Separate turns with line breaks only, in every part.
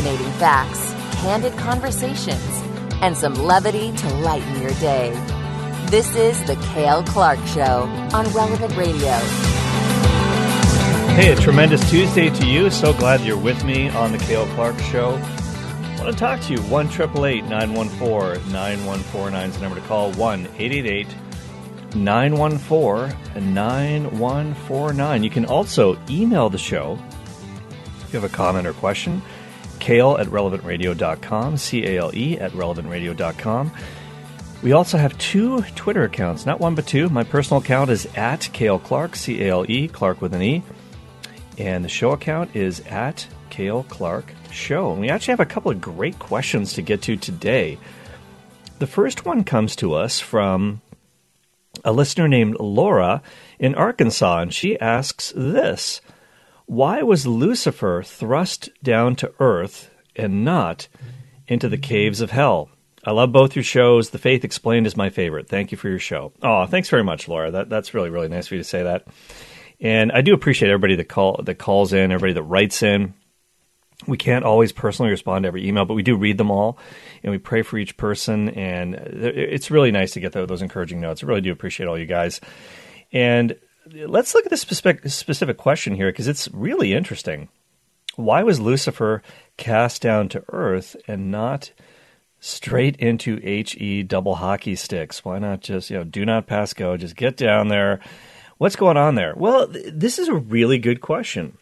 Fascinating facts, candid conversations, and some levity to lighten your day. This is The Cale Clark Show on Relevant Radio.
Hey, a tremendous Tuesday to you. So glad you're with me on The Cale Clark Show. I want to talk to you. 1-888-914-9149 is the number to call. 1-888-914-9149. You can also email the show if you have a comment or question. Cale@relevantradio.com, C-A-L-E @relevantradio.com. We also have 2 Twitter accounts, not one but 2. My personal account is @Cale Clark, C-A-L-E, Clark with an E. And the show account is @Cale Clark Show. And we actually have a couple of great questions to get to today. The first one comes to us from a listener named Laura in Arkansas, and she asks this: why was Lucifer thrust down to earth and not into the caves of hell? I love both your shows. The Faith Explained is my favorite. Thank you for your show. Oh, thanks very much, Laura. That's really, really nice of you to say that. And I do appreciate everybody that calls in, everybody that writes in. We can't always personally respond to every email, but we do read them all, and we pray for each person. And it's really nice to get those encouraging notes. I really do appreciate all you guys. And let's look at this specific question here, because it's really interesting. Why was Lucifer cast down to earth and not straight into HE double hockey sticks? Why not just, do not pass go, just get down there? What's going on there? Well, this is a really good question.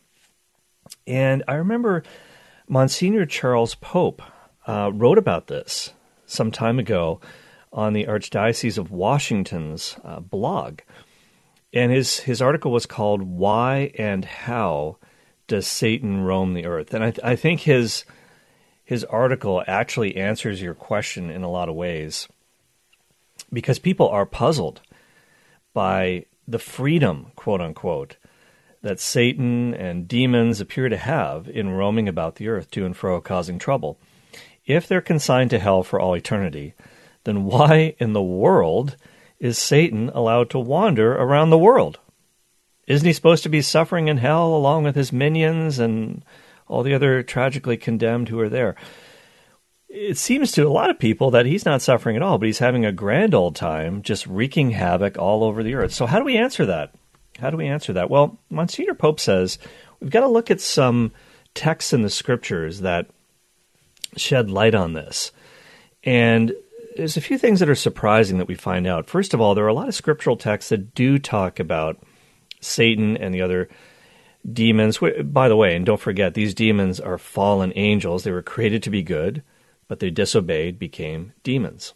And I remember Monsignor Charles Pope wrote about this some time ago on the Archdiocese of Washington's blog. And his article was called "Why and How Does Satan Roam the Earth?" And I think his article actually answers your question in a lot of ways, because people are puzzled by the freedom, quote unquote, that Satan and demons appear to have in roaming about the earth to and fro, causing trouble. If they're consigned to hell for all eternity, then why in the world is Satan allowed to wander around the world? Isn't he supposed to be suffering in hell along with his minions and all the other tragically condemned who are there? It seems to a lot of people that he's not suffering at all, but he's having a grand old time just wreaking havoc all over the earth. So how do we answer that? Well, Monsignor Pope says we've got to look at some texts in the scriptures that shed light on this. And there's a few things that are surprising that we find out. First of all, there are a lot of scriptural texts that do talk about Satan and the other demons. By the way, and don't forget, these demons are fallen angels. They were created to be good, but they disobeyed, became demons.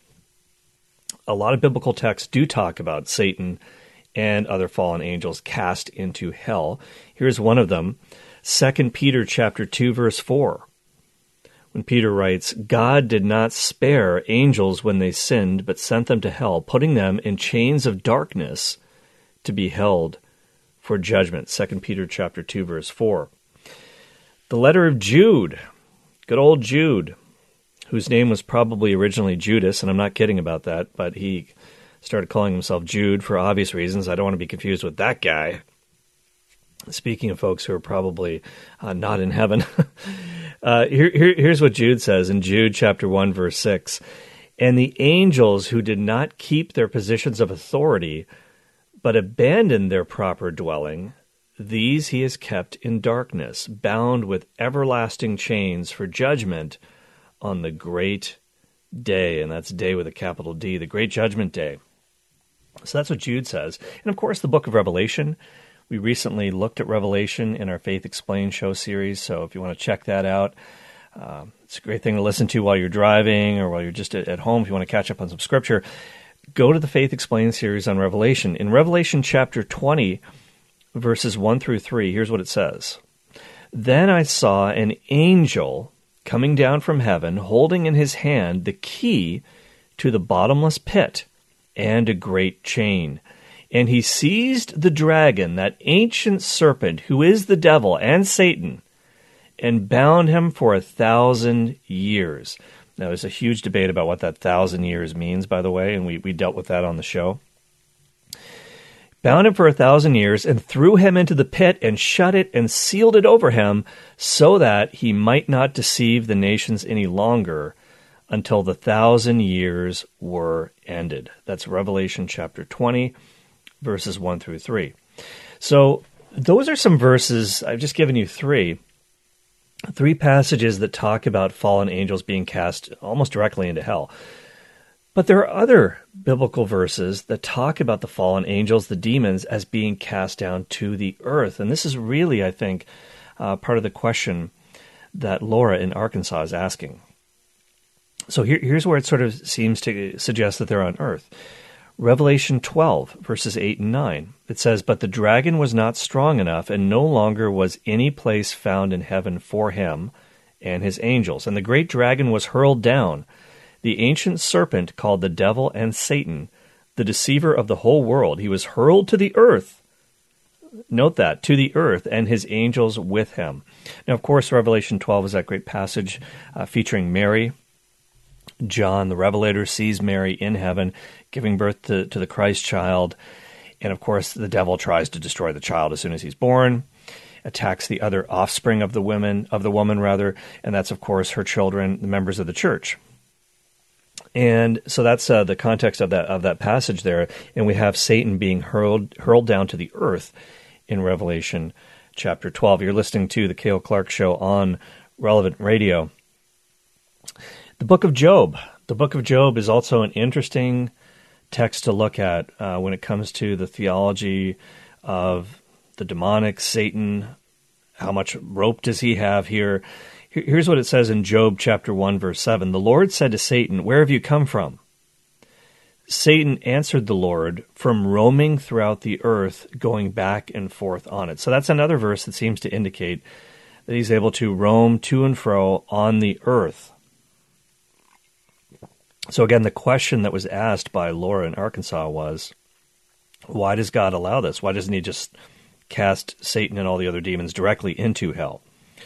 A lot of biblical texts do talk about Satan and other fallen angels cast into hell. Here's one of them, 2 Peter chapter 2, verse 4. When Peter writes, "God did not spare angels when they sinned, but sent them to hell, putting them in chains of darkness to be held for judgment." 2 Peter chapter 2, verse 4. The letter of Jude, good old Jude, whose name was probably originally Judas, and I'm not kidding about that, but he started calling himself Jude for obvious reasons. I don't want to be confused with that guy. Speaking of folks who are probably not in heaven, here's what Jude says in Jude chapter 1, verse 6. "And the angels who did not keep their positions of authority, but abandoned their proper dwelling, these he has kept in darkness, bound with everlasting chains for judgment on the great day." And that's day with a capital D, the great judgment day. So that's what Jude says. And of course, the book of Revelation. We recently looked at Revelation in our Faith Explained show series, so if you want to check that out, it's a great thing to listen to while you're driving or while you're just at home. If you want to catch up on some scripture, go to the Faith Explained series on Revelation. In Revelation chapter 20, verses 1 through 3, here's what it says. "Then I saw an angel coming down from heaven, holding in his hand the key to the bottomless pit and a great chain. And he seized the dragon, that ancient serpent, who is the devil and Satan, and bound him for 1,000 years. Now, there's a huge debate about what that 1,000 years means, by the way, and we dealt with that on the show. bound him for 1,000 years, and threw him into the pit, and shut it, and sealed it over him, so that he might not deceive the nations any longer, until the 1,000 years were ended. That's Revelation chapter 20, verses 1 through 3. So those are some verses. I've just given you three passages that talk about fallen angels being cast almost directly into hell. But there are other biblical verses that talk about the fallen angels, the demons, as being cast down to the earth. And this is really, I think, part of the question that Laura in Arkansas is asking. So here's where it sort of seems to suggest that they're on earth. Revelation 12, verses 8 and 9. It says, "But the dragon was not strong enough, and no longer was any place found in heaven for him and his angels. And the great dragon was hurled down, the ancient serpent called the devil and Satan, the deceiver of the whole world. He was hurled to the earth." Note that, to the earth, "and his angels with him." Now, of course, Revelation 12 is that great passage featuring Mary. John, the Revelator, sees Mary in heaven, giving birth to the Christ child. And, of course, the devil tries to destroy the child as soon as he's born, attacks the other offspring of the woman, and that's, of course, her children, the members of the church. And so that's the context of that passage there. And we have Satan being hurled down to the earth in Revelation chapter 12. You're listening to the Cale Clark Show on Relevant Radio. The book of Job. The book of Job is also an interesting text to look at when it comes to the theology of the demonic, Satan. How much rope does he have here? Here's what it says in Job chapter 1, verse 7. "The Lord said to Satan, 'Where have you come from?' Satan answered the Lord, 'From roaming throughout the earth, going back and forth on it.'" So that's another verse that seems to indicate that he's able to roam to and fro on the earth. So again, the question that was asked by Laura in Arkansas was, why does God allow this? Why doesn't he just cast Satan and all the other demons directly into hell?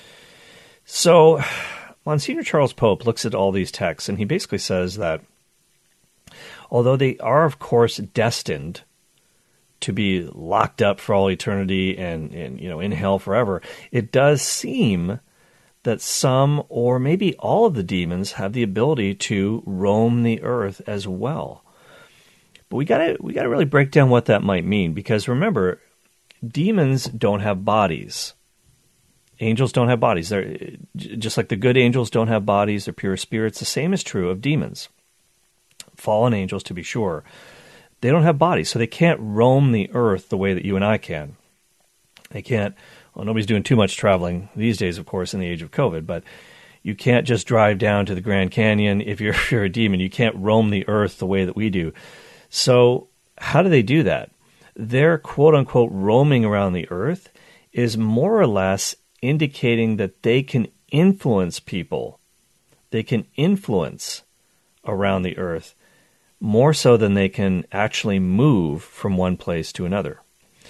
So Monsignor Charles Pope looks at all these texts, and he basically says that although they are, of course, destined to be locked up for all eternity and in hell forever, it does seem that some or maybe all of the demons have the ability to roam the earth as well. But we gotta really break down what that might mean, because remember, demons don't have bodies. Angels don't have bodies. They're just like the good angels don't have bodies. They're pure spirits. The same is true of demons. Fallen angels, to be sure. They don't have bodies, so they can't roam the earth the way that you and I can. They can't. Well, nobody's doing too much traveling these days, of course, in the age of COVID, but you can't just drive down to the Grand Canyon if you're a demon. You can't roam the earth the way that we do. So how do they do that? Their quote-unquote roaming around the earth is more or less indicating that they can influence people. They can influence around the earth more so than they can actually move from one place to another.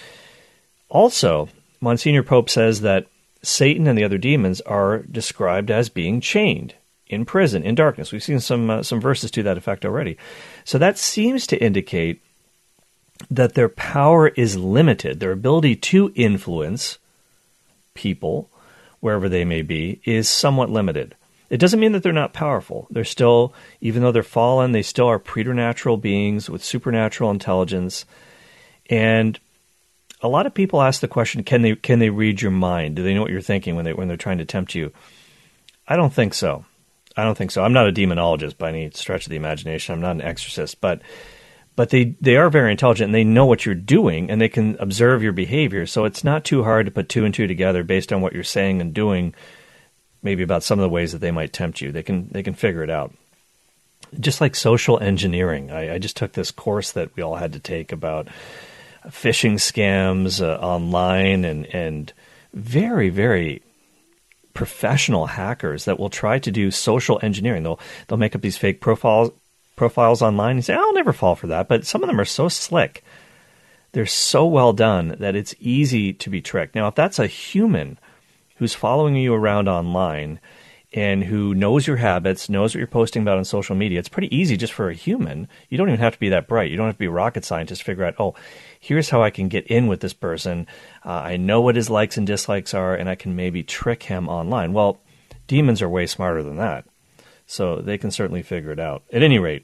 Also, Monsignor Pope says that Satan and the other demons are described as being chained in prison, in darkness. We've seen some verses to that effect already. So that seems to indicate that their power is limited. Their ability to influence people, wherever they may be, is somewhat limited. It doesn't mean that they're not powerful. They're still, even though they're fallen, they still are preternatural beings with supernatural intelligence. And a lot of people ask the question, can they read your mind? Do they know what you're thinking when they're trying to tempt you? I don't think so. I'm not a demonologist by any stretch of the imagination. I'm not an exorcist, but they are very intelligent, and they know what you're doing, and they can observe your behavior. So it's not too hard to put two and two together based on what you're saying and doing, maybe about some of the ways that they might tempt you. They can figure it out. Just like social engineering. I just took this course that we all had to take about phishing scams online and very, very professional hackers that will try to do social engineering. They'll make up these fake profiles online and say, I'll never fall for that. But some of them are so slick. They're so well done that it's easy to be tricked. Now, if that's a human who's following you around online and who knows your habits, knows what you're posting about on social media. It's pretty easy just for a human. You don't even have to be that bright. You don't have to be a rocket scientist to figure out, oh, here's how I can get in with this person. I know what his likes and dislikes are, and I can maybe trick him online. Well, demons are way smarter than that, so they can certainly figure it out. At any rate,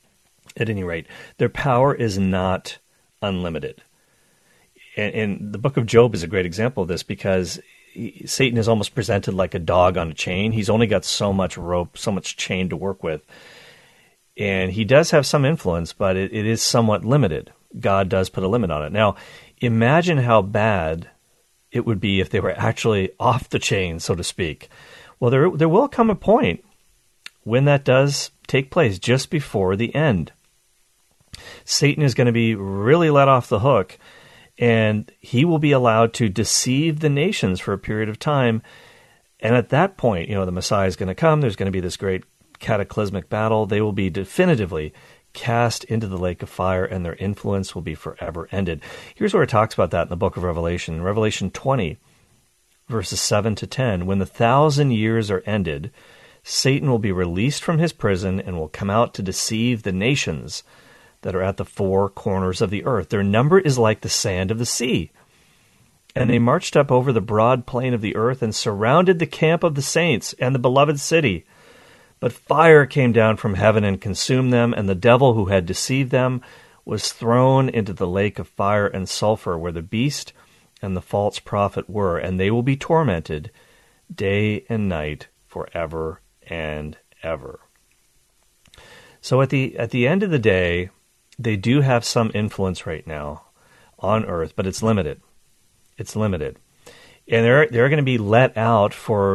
their power is not unlimited. And the book of Job is a great example of this, because Satan is almost presented like a dog on a chain. He's only got so much rope, so much chain to work with. And he does have some influence, but it is somewhat limited. God does put a limit on it. Now, imagine how bad it would be if they were actually off the chain, so to speak. Well, there will come a point when that does take place, just before the end. Satan is going to be really let off the hook, and he will be allowed to deceive the nations for a period of time. And at that point, the Messiah is going to come. There's going to be this great cataclysmic battle. They will be definitively cast into the lake of fire, and their influence will be forever ended. Here's where it talks about that in the book of Revelation. Revelation 20, verses 7 to 10. When the 1,000 years are ended, Satan will be released from his prison and will come out to deceive the nations that are at the four corners of the earth. Their number is like the sand of the sea. And they marched up over the broad plain of the earth and surrounded the camp of the saints and the beloved city. But fire came down from heaven and consumed them, and the devil who had deceived them was thrown into the lake of fire and sulfur, where the beast and the false prophet were, and they will be tormented day and night forever and ever. So at the end of the day, they do have some influence right now on earth, but it's limited. It's limited. And they're going to be let out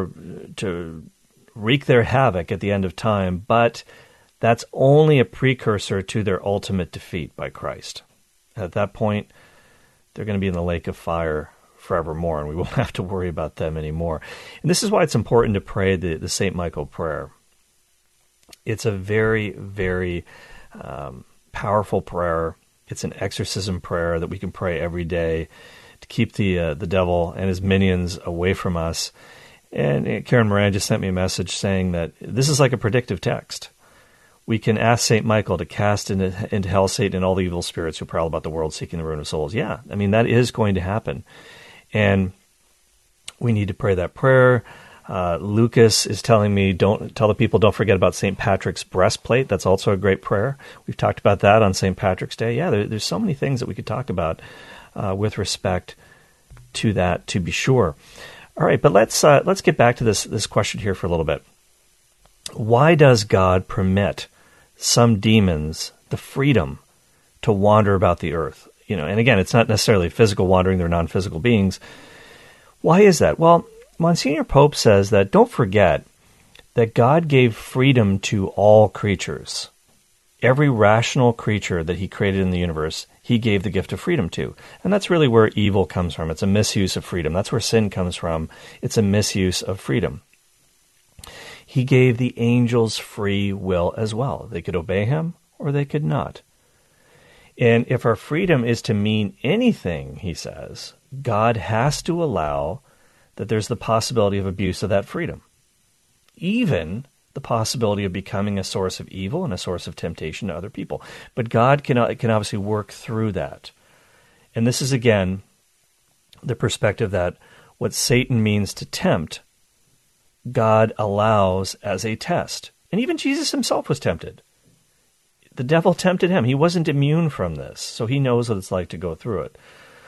to wreak their havoc at the end of time, but that's only a precursor to their ultimate defeat by Christ. At that point, they're going to be in the lake of fire forevermore, and we won't have to worry about them anymore. And this is why it's important to pray the St. Michael prayer. It's a very, very powerful prayer. It's an exorcism prayer that we can pray every day to keep the devil and his minions away from us. And Karen Moran just sent me a message saying that this is like a predictive text. We can ask St. Michael to cast into hell Satan and all the evil spirits who prowl about the world seeking the ruin of souls. Yeah, I mean, that is going to happen. And we need to pray that prayer. Lucas is telling me, don't forget about St. Patrick's breastplate. That's also a great prayer. We've talked about that on St. Patrick's Day. Yeah, there's so many things that we could talk about with respect to that, to be sure. All right, but let's get back to this question here for a little bit. Why does God permit some demons the freedom to wander about the earth? And again, it's not necessarily physical wandering; they're non-physical beings. Why is that? Well, Monsignor Pope says that don't forget that God gave freedom to all creatures. Every rational creature that he created in the universe, he gave the gift of freedom to. And that's really where evil comes from. It's a misuse of freedom. That's where sin comes from. It's a misuse of freedom. He gave the angels free will as well. They could obey him or they could not. And if our freedom is to mean anything, he says, God has to allow that there's the possibility of abuse of that freedom. Even the possibility of becoming a source of evil and a source of temptation to other people. But God can obviously work through that. And this is, again, the perspective that what Satan means to tempt, God allows as a test. And even Jesus himself was tempted. The devil tempted him. He wasn't immune from this, so he knows what it's like to go through it.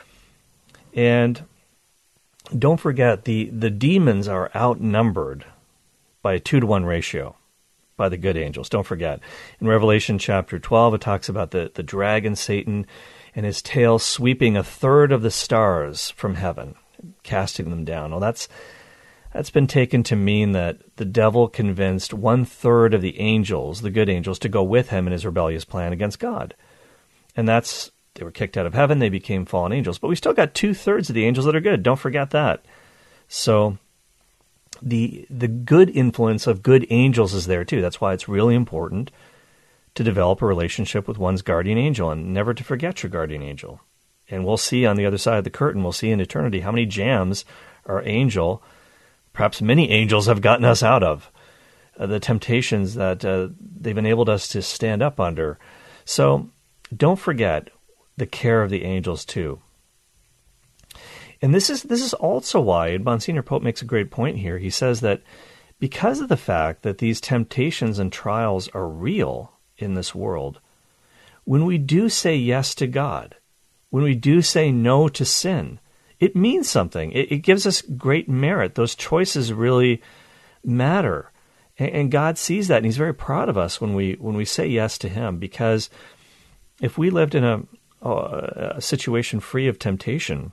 And don't forget, the demons are outnumbered by a 2-to-1 ratio by the good angels. Don't forget. In Revelation chapter 12, it talks about the dragon, Satan, and his tail sweeping a third of the stars from heaven, casting them down. Well, that's been taken to mean that the devil convinced 1/3 of the angels, the good angels, to go with him in his rebellious plan against God. And they were kicked out of heaven, they became fallen angels. But we still got 2/3 of the angels that are good. Don't forget that. So the good influence of good angels is there too. That's why it's really important to develop a relationship with one's guardian angel and never to forget your guardian angel. And we'll see on the other side of the curtain, we'll see in eternity how many jams our angel perhaps many angels have gotten us out of, the temptations that they've enabled us to stand up under. So don't forget the care of the angels too. And this is also why, and Monsignor Pope makes a great point here. He says that because of the fact that these temptations and trials are real in this world, when we do say yes to God, when we do say no to sin, it means something. It gives us great merit. Those choices really matter. And God sees that, and he's very proud of us when we say yes to him, because if we lived in a situation free of temptation,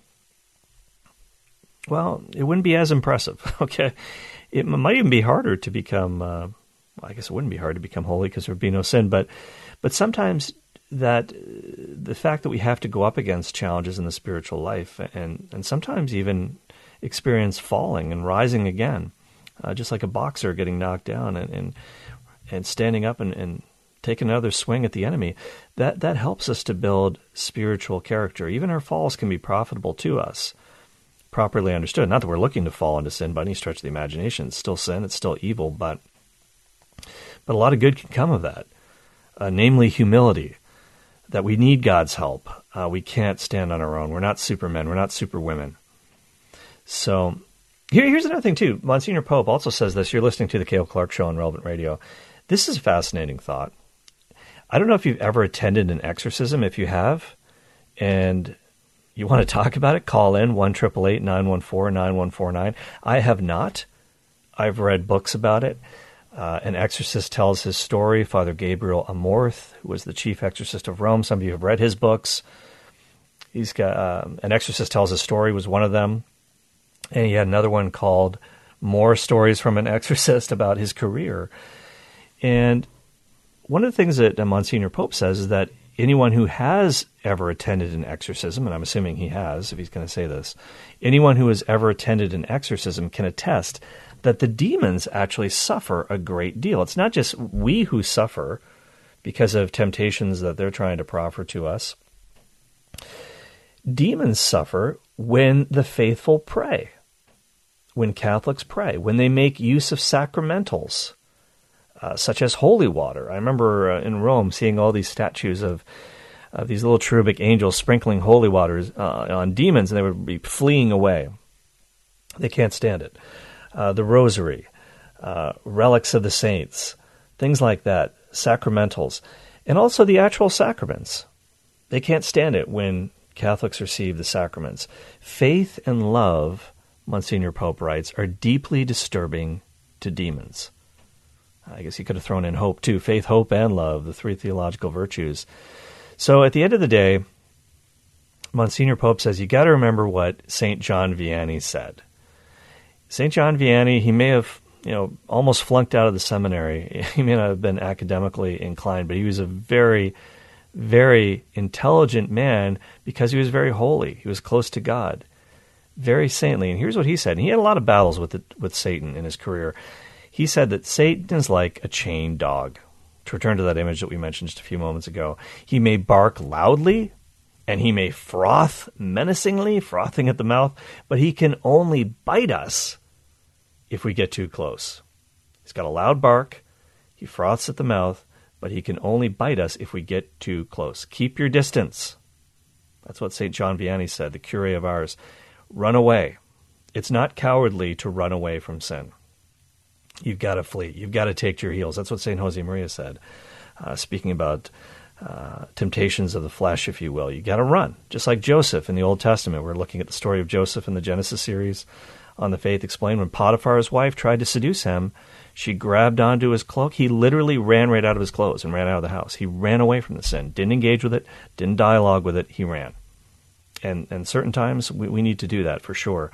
well, it wouldn't be as impressive, okay? It might even be harder to become, I guess it wouldn't be hard to become holy because there would be no sin, but sometimes that the fact that we have to go up against challenges in the spiritual life and sometimes even experience falling and rising again, just like a boxer getting knocked down and standing up and taking another swing at the enemy, that helps us to build spiritual character. Even our falls can be profitable to us, properly understood. Not that we're looking to fall into sin by any stretch of the imagination. It's still sin, it's still evil, but a lot of good can come of that, namely humility, that we need God's help. We can't stand on our own. We're not supermen. We're not superwomen. So here's another thing, too. Monsignor Pope also says this. You're listening to the Cale Clark Show on Relevant Radio. This is a fascinating thought. I don't know if you've ever attended an exorcism. If you have, and you want to talk about it, call in 1-888-914-9149. I have not. I've read books about it. An exorcist tells his story, Father Gabriel Amorth, who was the chief exorcist of Rome. Some of you have read his books. He's got An Exorcist Tells His Story was one of them. And he had another one called More Stories from an Exorcist about his career. And one of the things that Monsignor Pope says is that anyone who has ever attended an exorcism, and I'm assuming he has, if he's going to say this, anyone who has ever attended an exorcism can attest that the demons actually suffer a great deal. It's not just we who suffer because of temptations that they're trying to proffer to us. Demons suffer when the faithful pray, when Catholics pray, when they make use of sacramentals, such as holy water. I remember in Rome seeing all these statues of these little cherubic angels sprinkling holy waters on demons, and they would be fleeing away. They can't stand it. The rosary, relics of the saints, things like that, sacramentals, and also the actual sacraments. They can't stand it when Catholics receive the sacraments. Faith and love, Monsignor Pope writes, are deeply disturbing to demons. I guess he could have thrown in hope too. Faith, hope, and love, the three theological virtues. So at the end of the day, Monsignor Pope says you got to remember what St. John Vianney said. St. John Vianney, he may have, almost flunked out of the seminary. He may not have been academically inclined, but he was a very, very intelligent man because he was very holy. He was close to God, very saintly. And here's what he said. And he had a lot of battles with Satan in his career. He said that Satan is like a chained dog. To return to that image that we mentioned just a few moments ago, he may bark loudly, and he may froth menacingly, frothing at the mouth, but he can only bite us if we get too close. He's got a loud bark, he froths at the mouth, but he can only bite us if we get too close. Keep your distance. That's what St. John Vianney said, the curé of ours. Run away. It's not cowardly to run away from sin. You've got to flee. You've got to take to your heels. That's what St. Josemaria said, speaking about temptations of the flesh, if you will. You got to run, just like Joseph in the Old Testament. We're looking at the story of Joseph in the Genesis series on the Faith Explained. When Potiphar's wife tried to seduce him, she grabbed onto his cloak. He literally ran right out of his clothes and ran out of the house. He ran away from the sin, didn't engage with it, didn't dialogue with it. He ran. And certain times we need to do that for sure.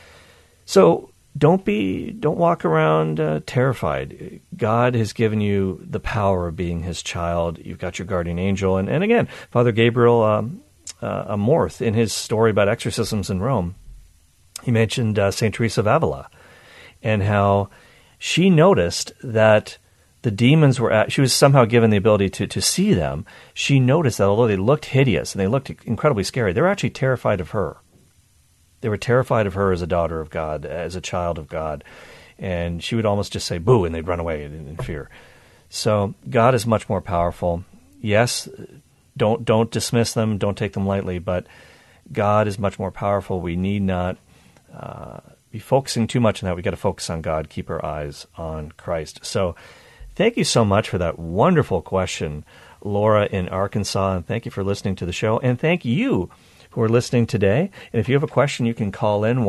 So don't walk around terrified. God has given you the power of being his child. You've got your guardian angel. And again, Father Gabriel Amorth, in his story about exorcisms in Rome, he mentioned St. Teresa of Avila and how she noticed that the demons she was somehow given the ability to see them. She noticed that although they looked hideous and they looked incredibly scary, they were actually terrified of her. They were terrified of her as a daughter of God, as a child of God. And she would almost just say, boo, and they'd run away in fear. So God is much more powerful. Yes, don't dismiss them, don't take them lightly, but God is much more powerful. We need not be focusing too much on that. We've got to focus on God, keep our eyes on Christ. So thank you so much for that wonderful question, Laura in Arkansas, and thank you for listening to the show. And thank you who are listening today. And if you have a question, you can call in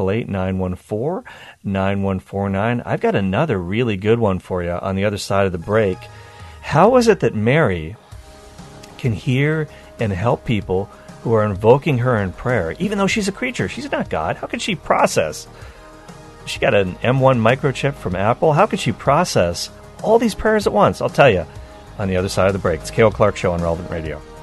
1-888-914-9149. I've got another really good one for you on the other side of the break. How is it that Mary can hear and help people who are invoking her in prayer, even though she's a creature? She's not God. How could she process? She got an M1 microchip from Apple. How could she process all these prayers at once? I'll tell you on the other side of the break. It's Cale Clark Show on Relevant Radio.